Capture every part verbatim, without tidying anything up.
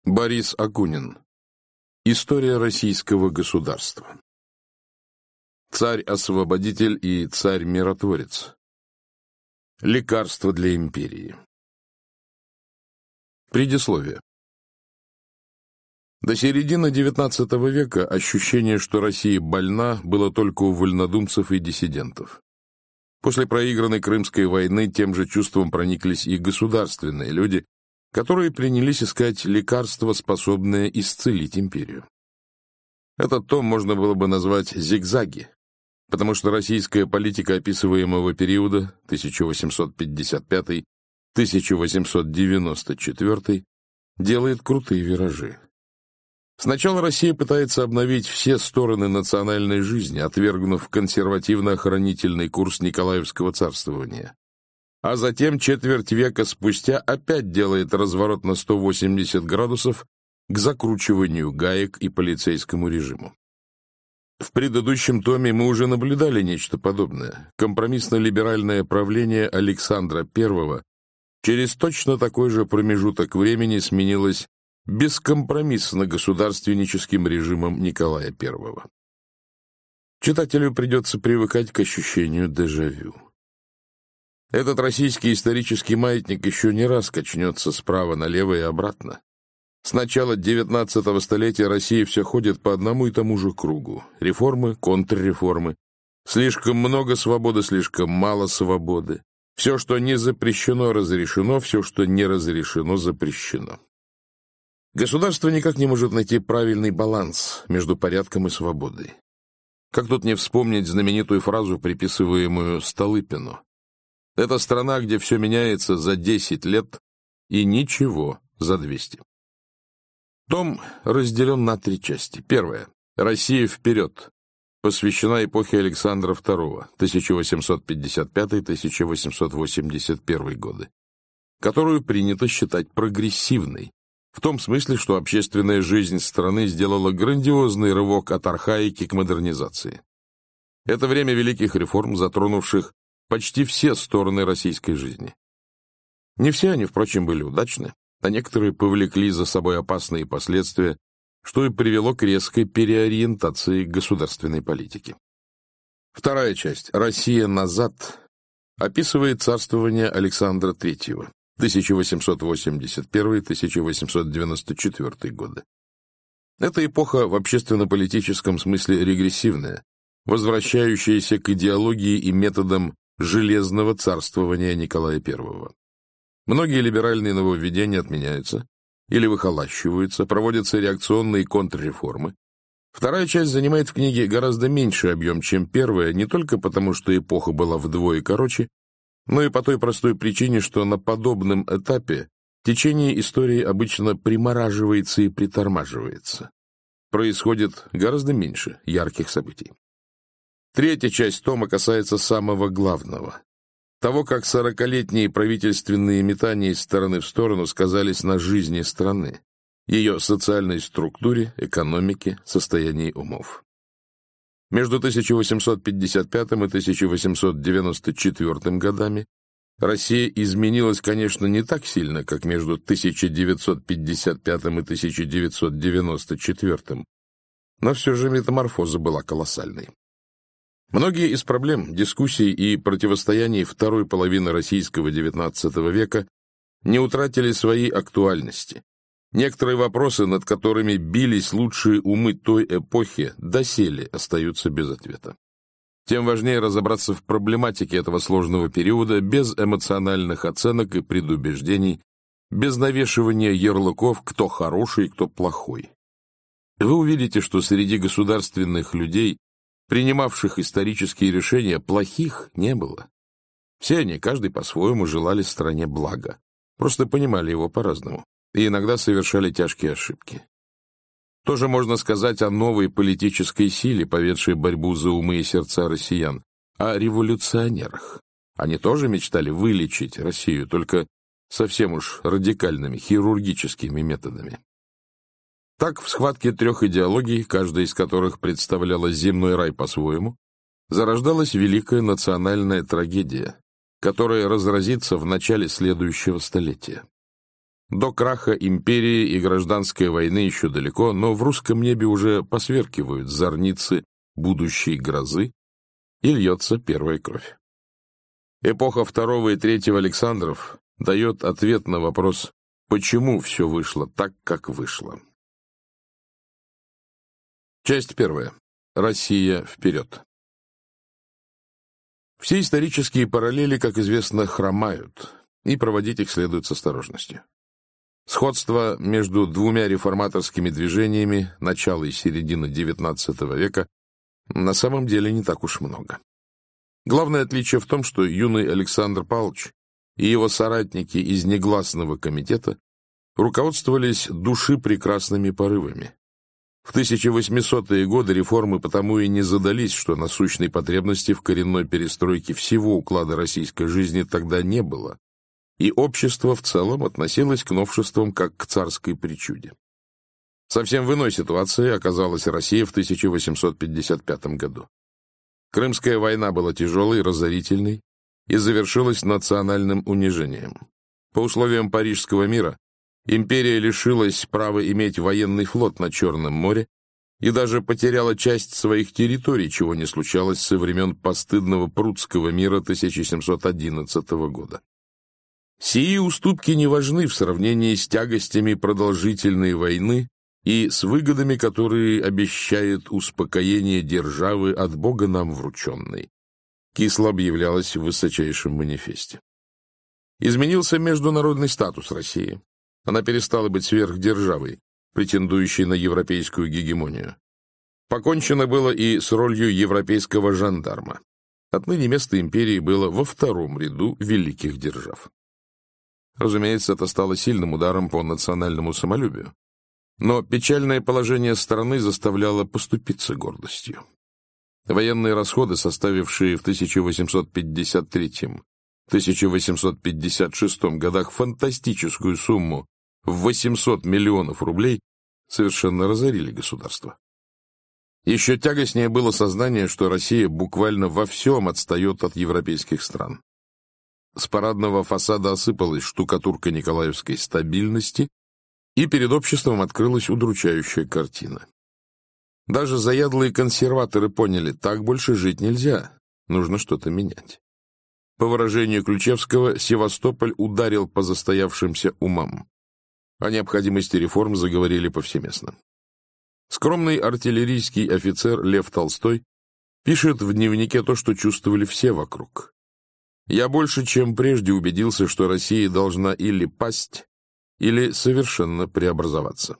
Борис Акунин. История российского государства. Царь-освободитель и царь-миротворец. Лекарство для империи. Предисловие. До середины девятнадцатого века ощущение, что Россия больна, было только у вольнодумцев и диссидентов. После проигранной Крымской войны тем же чувством прониклись и государственные люди, которые принялись искать лекарства, способные исцелить империю. Этот том можно было бы назвать «Зигзаги», потому что российская политика описываемого периода тысяча восемьсот пятьдесят пятый — тысяча восемьсот девяносто четвёртый делает крутые виражи. Сначала Россия пытается обновить все стороны национальной жизни, отвергнув консервативно-охранительный курс Николаевского царствования. А затем четверть века спустя опять делает разворот на сто восемьдесят градусов к закручиванию гаек и полицейскому режиму. В предыдущем томе мы уже наблюдали нечто подобное. Компромиссно-либеральное правление Александра Первого через точно такой же промежуток времени сменилось бескомпромиссно-государственническим режимом Николая Первого. Читателю придется привыкать к ощущению дежавю. Этот российский исторический маятник еще не раз качнется справа налево и обратно. С начала девятнадцатого столетия Россия все ходит по одному и тому же кругу. Реформы, контрреформы. Слишком много свободы, слишком мало свободы. Все, что не запрещено, разрешено, все, что не разрешено, запрещено. Государство никак не может найти правильный баланс между порядком и свободой. Как тут не вспомнить знаменитую фразу, приписываемую Столыпину? Это страна, где все меняется за десять лет и ничего за двести. Том разделен на три части. Первая. Россия вперед. Посвящена эпохе Александра Второго, тысяча восемьсот пятьдесят пятый — тысяча восемьсот восемьдесят первый годы, которую принято считать прогрессивной, в том смысле, что общественная жизнь страны сделала грандиозный рывок от архаики к модернизации. Это время великих реформ, затронувших почти все стороны российской жизни. Не все они, впрочем, были удачны, а некоторые повлекли за собой опасные последствия, что и привело к резкой переориентации государственной политики. Вторая часть «Россия назад» описывает царствование Александра Третьего, тысяча восемьсот восемьдесят первый — тысяча восемьсот девяносто четвёртый годы. Эта эпоха в общественно-политическом смысле регрессивная, возвращающаяся к идеологии и методам железного царствования Николая Первого. Многие либеральные нововведения отменяются или выхолащиваются, проводятся реакционные контрреформы. Вторая часть занимает в книге гораздо меньший объем, чем первая, не только потому, что эпоха была вдвое короче, но и по той простой причине, что на подобном этапе течение истории обычно примораживается и притормаживается. Происходит гораздо меньше ярких событий. Третья часть тома касается самого главного. Того, как сорокалетние правительственные метания из стороны в сторону сказались на жизни страны, ее социальной структуре, экономике, состоянии умов. Между тысяча восемьсот пятьдесят пятым и тысяча восемьсот девяносто четвёртым годами Россия изменилась, конечно, не так сильно, как между тысяча девятьсот пятьдесят пятым и тысяча девятьсот девяносто четвёртым, но все же метаморфоза была колоссальной. Многие из проблем, дискуссий и противостояний второй половины российского девятнадцатого века не утратили своей актуальности. Некоторые вопросы, над которыми бились лучшие умы той эпохи, доселе остаются без ответа. Тем важнее разобраться в проблематике этого сложного периода без эмоциональных оценок и предубеждений, без навешивания ярлыков, кто хороший, кто плохой. Вы увидите, что среди государственных людей, принимавших исторические решения, плохих не было. Все они, каждый по-своему, желали стране блага, просто понимали его по-разному и иногда совершали тяжкие ошибки. Тоже можно сказать о новой политической силе, поведшей борьбу за умы и сердца россиян, о революционерах. Они тоже мечтали вылечить Россию, только совсем уж радикальными хирургическими методами. Так, в схватке трех идеологий, каждая из которых представляла земной рай по-своему, зарождалась великая национальная трагедия, которая разразится в начале следующего столетия. До краха империи и гражданской войны еще далеко, но в русском небе уже посверкивают зорницы будущей грозы, и льется первая кровь. Эпоха второго и третьего Александров дает ответ на вопрос, почему все вышло так, как вышло. Часть первая. Россия вперед. Все исторические параллели, как известно, хромают, и проводить их следует с осторожностью. Сходство между двумя реформаторскими движениями начала и середины девятнадцатого века на самом деле не так уж много. Главное отличие в том, что юный Александр Павлович и его соратники из негласного комитета руководствовались души прекрасными порывами. В тысяча восьмисотые годы реформы потому и не задались, что насущной потребности в коренной перестройке всего уклада российской жизни тогда не было, и общество в целом относилось к новшествам как к царской причуде. Совсем в иной ситуации оказалась Россия в тысяча восемьсот пятьдесят пятом году. Крымская война была тяжелой, разорительной и завершилась национальным унижением. По условиям Парижского мира империя лишилась права иметь военный флот на Черном море и даже потеряла часть своих территорий, чего не случалось со времен постыдного Прудского мира тысяча семьсот одиннадцатого года. Сии уступки не важны в сравнении с тягостями продолжительной войны и с выгодами, которые обещает успокоение державы от Бога нам врученной, кисло объявлялось в высочайшем манифесте. Изменился международный статус России. Она перестала быть сверхдержавой, претендующей на европейскую гегемонию. Покончено было и с ролью европейского жандарма. Отныне место империи было во втором ряду великих держав. Разумеется, это стало сильным ударом по национальному самолюбию. Но печальное положение страны заставляло поступиться гордостью. Военные расходы, составившие в тысяча восемьсот пятьдесят третьем — тысяча восемьсот пятьдесят шестом годах фантастическую сумму в восемьсот миллионов рублей, совершенно разорили государство. Еще тягостнее было сознание, что Россия буквально во всем отстает от европейских стран. С парадного фасада осыпалась штукатурка николаевской стабильности, и перед обществом открылась удручающая картина. Даже заядлые консерваторы поняли, так больше жить нельзя, нужно что-то менять. По выражению Ключевского, Севастополь ударил по застоявшимся умам. О необходимости реформ заговорили повсеместно. Скромный артиллерийский офицер Лев Толстой пишет в дневнике то, что чувствовали все вокруг. «Я больше, чем прежде убедился, что Россия должна или пасть, или совершенно преобразоваться».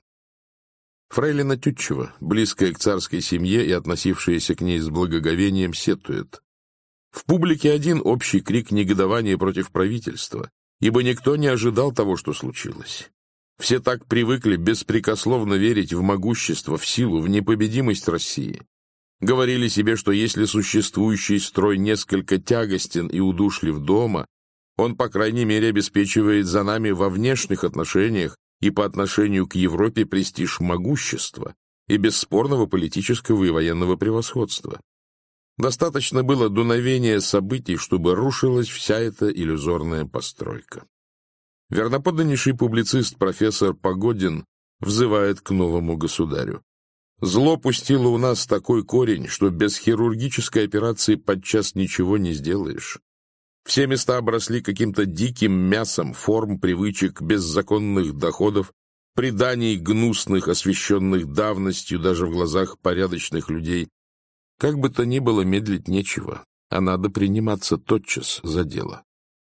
Фрейлина Тютчева, близкая к царской семье и относившаяся к ней с благоговением, сетует: «В публике один общий крик негодования против правительства, ибо никто не ожидал того, что случилось. Все так привыкли беспрекословно верить в могущество, в силу, в непобедимость России. Говорили себе, что если существующий строй несколько тягостен и удлив дома, он, по крайней мере, обеспечивает за нами во внешних отношениях и по отношению к Европе престиж могущества и бесспорного политического и военного превосходства. Достаточно было дуновения событий, чтобы рушилась вся эта иллюзорная постройка». Верноподданнейший публицист профессор Погодин взывает к новому государю: «Зло пустило у нас такой корень, что без хирургической операции подчас ничего не сделаешь. Все места обросли каким-то диким мясом форм, привычек, беззаконных доходов, преданий гнусных, освященных давностью даже в глазах порядочных людей. Как бы то ни было, медлить нечего, а надо приниматься тотчас за дело.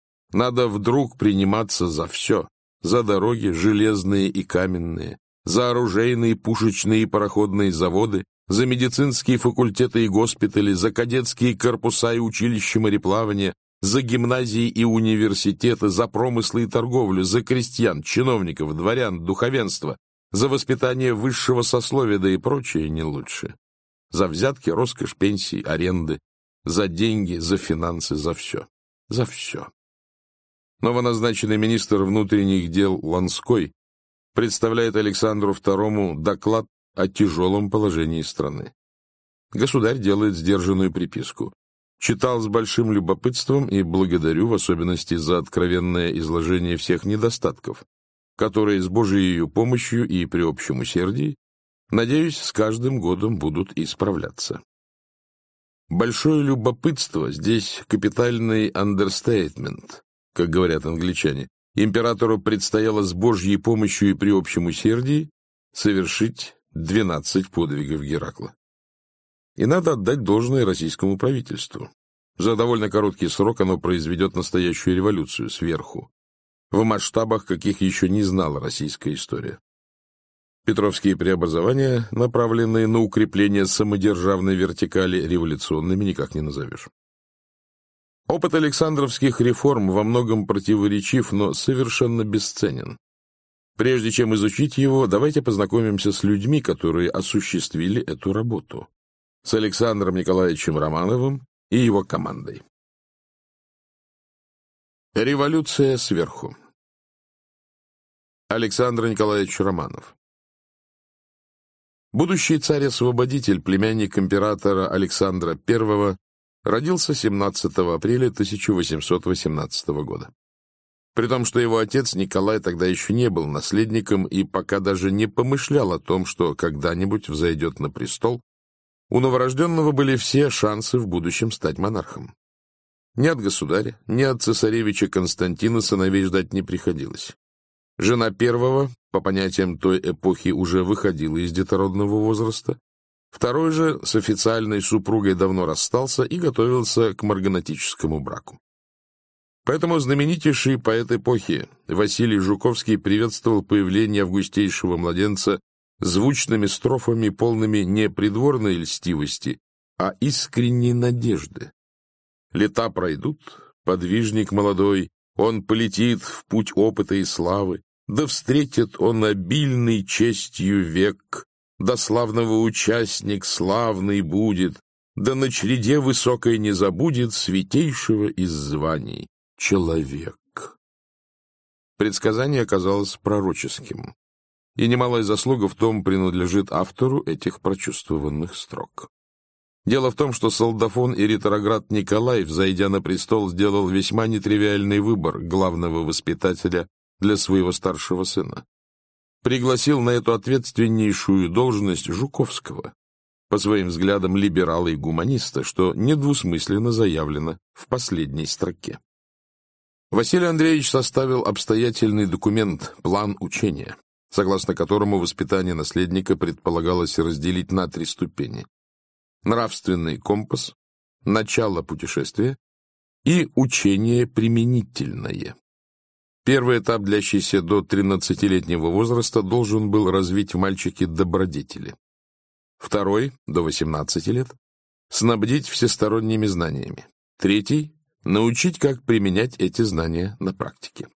Надо вдруг приниматься за все, за дороги железные и каменные, за оружейные, пушечные и пароходные заводы, за медицинские факультеты и госпитали, за кадетские корпуса и училища мореплавания, за гимназии и университеты, за промыслы и торговлю, за крестьян, чиновников, дворян, духовенство, за воспитание высшего сословия, да и прочее не лучше. За взятки, роскошь, пенсии, аренды, за деньги, за финансы, за все, за все». Новоназначенный министр внутренних дел Ланской представляет Александру второму доклад о тяжелом положении страны. Государь делает сдержанную приписку: «Читал с большим любопытством и благодарю в особенности за откровенное изложение всех недостатков. которые с Божией помощью и при общем усердии, надеюсь, с каждым годом будут исправляться. Большое любопытство — здесь капитальный андерстейтмент, как говорят англичане. Императору предстояло с Божьей помощью и при общем усердии совершить двенадцать подвигов Геракла. И надо отдать должное российскому правительству. За довольно короткий срок оно произведет настоящую революцию сверху, в масштабах, каких еще не знала российская история. Петровские преобразования, направленные на укрепление самодержавной вертикали, революционными никак не назовешь. Опыт Александровских реформ во многом противоречив, но совершенно бесценен. Прежде чем изучить его, давайте познакомимся с людьми, которые осуществили эту работу, с Александром Николаевичем Романовым и его командой. Революция сверху. Александр Николаевич Романов. Будущий царь-освободитель, племянник императора Александра Первого, родился семнадцатого апреля тысяча восемьсот восемнадцатого года. При том, что его отец Николай тогда еще не был наследником и пока даже не помышлял о том, что когда-нибудь взойдет на престол, у новорожденного были все шансы в будущем стать монархом. Ни от государя, ни от цесаревича Константина сыновей ждать не приходилось. Жена первого, по понятиям той эпохи, уже выходила из детородного возраста, второй же с официальной супругой давно расстался и готовился к марганатическому браку. Поэтому знаменитейший поэт эпохи Василий Жуковский приветствовал появление августейшего младенца звучными строфами, полными не придворной льстивости, а искренней надежды. Лета пройдут, подвижник молодой, он полетит в путь опыта и славы, да встретит он обильный честью век, да славного участник славный будет, да на чреде высокой не забудет святейшего из званий — человек. Предсказание оказалось пророческим, и немалая заслуга в том принадлежит автору этих прочувствованных строк. Дело в том, что солдафон и ретроград Николай, взойдя на престол, сделал весьма нетривиальный выбор главного воспитателя для своего старшего сына. Пригласил на эту ответственнейшую должность Жуковского, по своим взглядам либерала и гуманиста, что недвусмысленно заявлено в последней строке. Василий Андреевич составил обстоятельный документ «План учения», согласно которому воспитание наследника предполагалось разделить на три ступени: нравственный компас, начало путешествия и учение применительное. Первый этап, длящийся до тринадцатилетнего возраста, должен был развить в мальчике добродетели. Второй, до восемнадцати лет, снабдить всесторонними знаниями. Третий — научить, как применять эти знания на практике.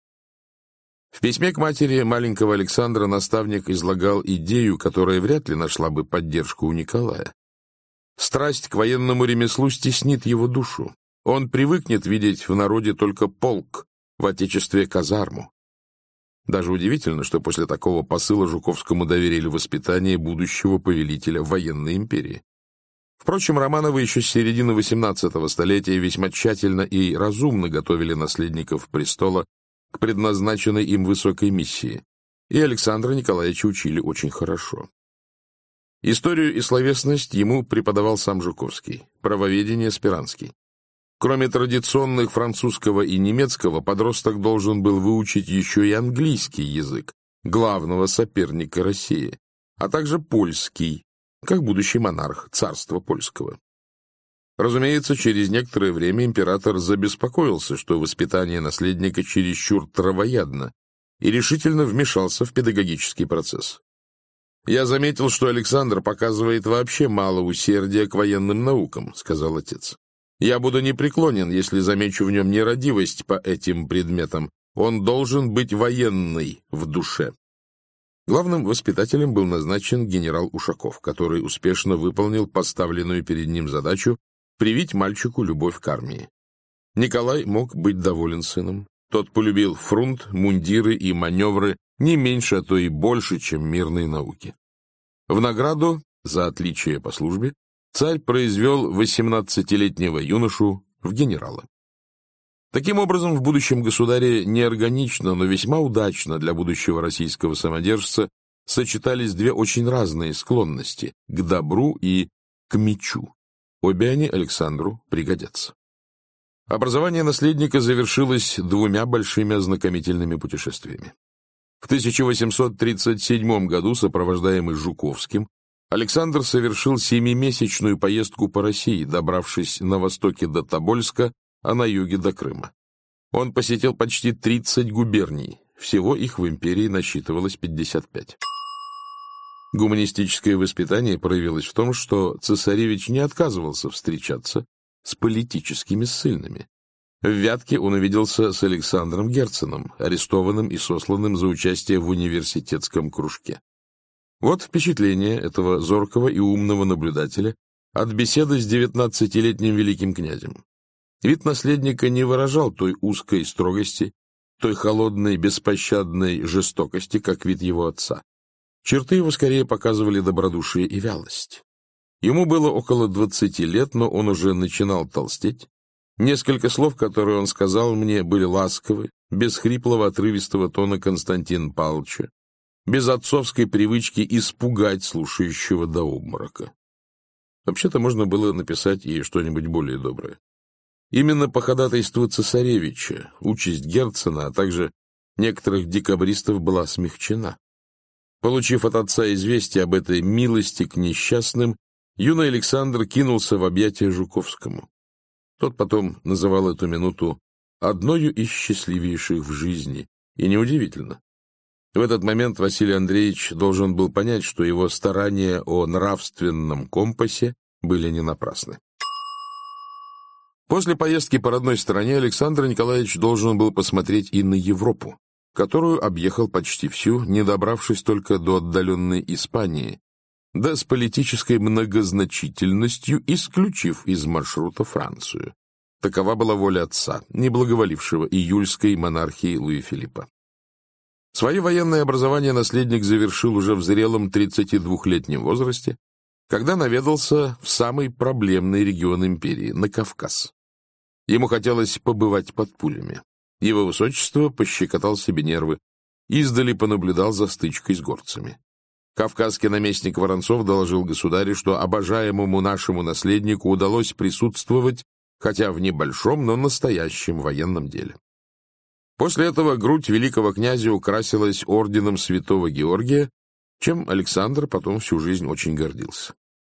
В письме к матери маленького Александра наставник излагал идею, которая вряд ли нашла бы поддержку у Николая. Страсть к военному ремеслу стеснит его душу. Он привыкнет видеть в народе только полк, в отечестве казарму. Даже удивительно, что после такого посыла Жуковскому доверили воспитание будущего повелителя военной империи. Впрочем, Романовы еще с середины восемнадцатого столетия весьма тщательно и разумно готовили наследников престола к предназначенной им высокой миссии, и Александра Николаевича учили очень хорошо. Историю и словесность ему преподавал сам Жуковский, правоведение — Спиранский. Кроме традиционных французского и немецкого, подросток должен был выучить еще и английский язык, главного соперника России, а также польский, как будущий монарх царства польского. Разумеется, через некоторое время император забеспокоился, что воспитание наследника чересчур травоядно, и решительно вмешался в педагогический процесс. «Я заметил, что Александр показывает вообще мало усердия к военным наукам», — сказал отец. «Я буду непреклонен, если замечу в нем нерадивость по этим предметам. Он должен быть военный в душе». Главным воспитателем был назначен генерал Ушаков, который успешно выполнил поставленную перед ним задачу привить мальчику любовь к армии. Николай мог быть доволен сыном. Тот полюбил фрунт, мундиры и маневры не меньше, а то и больше, чем мирные науки. В награду за отличие по службе царь произвел восемнадцатилетнего юношу в генерала. Таким образом, в будущем государе неорганично, но весьма удачно для будущего российского самодержца сочетались две очень разные склонности – к добру и к мечу. Обе они Александру пригодятся. Образование наследника завершилось двумя большими ознакомительными путешествиями. В тысяча восемьсот тридцать седьмом году, сопровождаемый Жуковским, Александр совершил семимесячную поездку по России, добравшись на востоке до Тобольска, а на юге до Крыма. Он посетил почти тридцать губерний, всего их в империи насчитывалось пятьдесят пять. Гуманистическое воспитание проявилось в том, что цесаревич не отказывался встречаться с политическими ссыльными. В Вятке он увиделся с Александром Герценом, арестованным и сосланным за участие в университетском кружке. Вот впечатление этого зоркого и умного наблюдателя от беседы с девятнадцатилетним великим князем. Вид наследника не выражал той узкой строгости, той холодной, беспощадной жестокости, как вид его отца. Черты его скорее показывали добродушие и вялость. Ему было около двадцати лет, но он уже начинал толстеть. Несколько слов, которые он сказал мне, были ласковы, без хриплого отрывистого тона Константина Павловича, без отцовской привычки испугать слушающего до обморока. Вообще-то можно было написать и что-нибудь более доброе. Именно по ходатайству цесаревича участь Герцена, а также некоторых декабристов была смягчена. Получив от отца известие об этой милости к несчастным, юный Александр кинулся в объятия Жуковскому. Тот потом называл эту минуту одною из счастливейших в жизни, и неудивительно. В этот момент Василий Андреевич должен был понять, что его старания о нравственном компасе были не напрасны. После поездки по родной стороне Александр Николаевич должен был посмотреть и на Европу, которую объехал почти всю, не добравшись только до отдаленной Испании, да с политической многозначительностью исключив из маршрута Францию. Такова была воля отца, не благоволившего июльской монархии Луи Филиппа. Свое военное образование наследник завершил уже в зрелом тридцатидвухлетнем возрасте, когда наведался в самый проблемный регион империи, на Кавказ. Ему хотелось побывать под пулями. Его высочество пощекотал себе нервы, издали понаблюдал за стычкой с горцами. Кавказский наместник Воронцов доложил государю, что обожаемому нашему наследнику удалось присутствовать, хотя в небольшом, но настоящем военном деле. После этого грудь великого князя украсилась орденом святого Георгия, чем Александр потом всю жизнь очень гордился.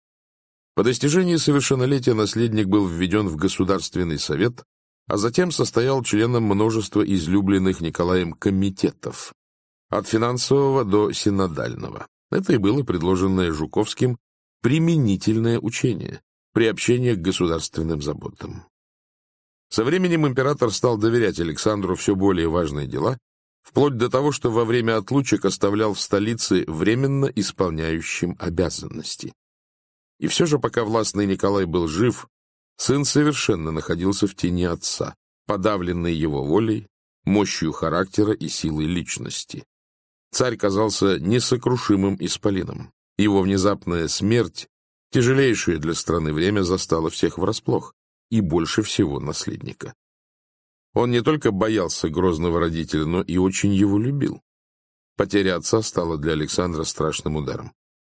По достижении совершеннолетия наследник был введен в Государственный совет, а затем состоял членом множества излюбленных Николаем комитетов, от финансового до синодального. Это и было предложенное Жуковским применительное учение, приобщение к государственным заботам. Со временем император стал доверять Александру все более важные дела, вплоть до того, что во время отлучек оставлял в столице временно исполняющим обязанности. И все же, пока властный Николай был жив, сын совершенно находился в тени отца, подавленный его волей, мощью характера и силой личности. Царь казался несокрушимым исполином. Его внезапная смерть, тяжелейшее для страны время, застала всех врасплох, и больше всего наследника. Он не только боялся грозного родителя, но и очень его любил. Потеря отца стала для Александра страшным ударом.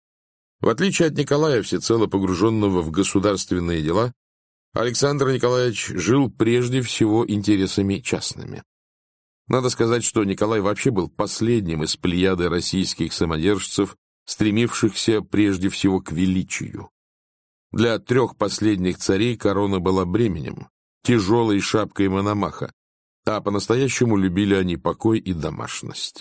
В отличие от Николая, всецело погруженного в государственные дела, Александр Николаевич жил прежде всего интересами частными. Надо сказать, что Николай вообще был последним из плеяды российских самодержцев, стремившихся прежде всего к величию. Для трех последних царей корона была бременем, тяжелой шапкой Мономаха, а по-настоящему любили они покой и домашность.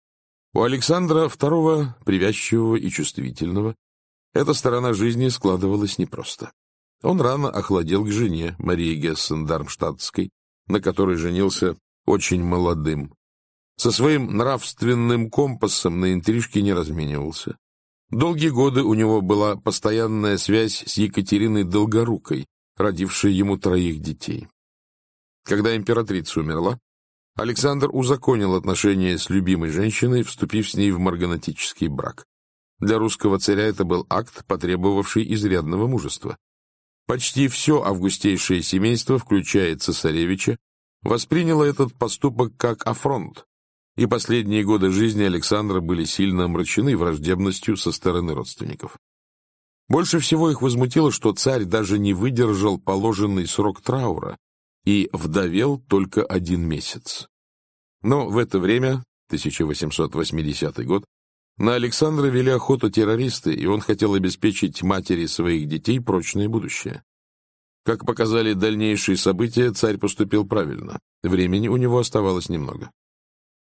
У Александра второго, привязчивого и чувствительного, эта сторона жизни складывалась непросто. Он рано охладел к жене Марии Гессен-Дармштадтской, на которой женился очень молодым. Со своим нравственным компасом на интрижки не разменивался. Долгие годы у него была постоянная связь с Екатериной Долгорукой, родившей ему троих детей. Когда императрица умерла, Александр узаконил отношения с любимой женщиной, вступив с ней в марганатический брак. Для русского царя это был акт, потребовавший изрядного мужества. Почти все августейшее семейство, включая цесаревича, восприняла этот поступок как афронт, и последние годы жизни Александра были сильно омрачены враждебностью со стороны родственников. Больше всего их возмутило, что царь даже не выдержал положенный срок траура и вдовел только один месяц. Но в это время, тысяча восемьсот восьмидесятый год, на Александра вели охоту террористы, и он хотел обеспечить матери своих детей прочное будущее. Как показали дальнейшие события, царь поступил правильно. Времени у него оставалось немного.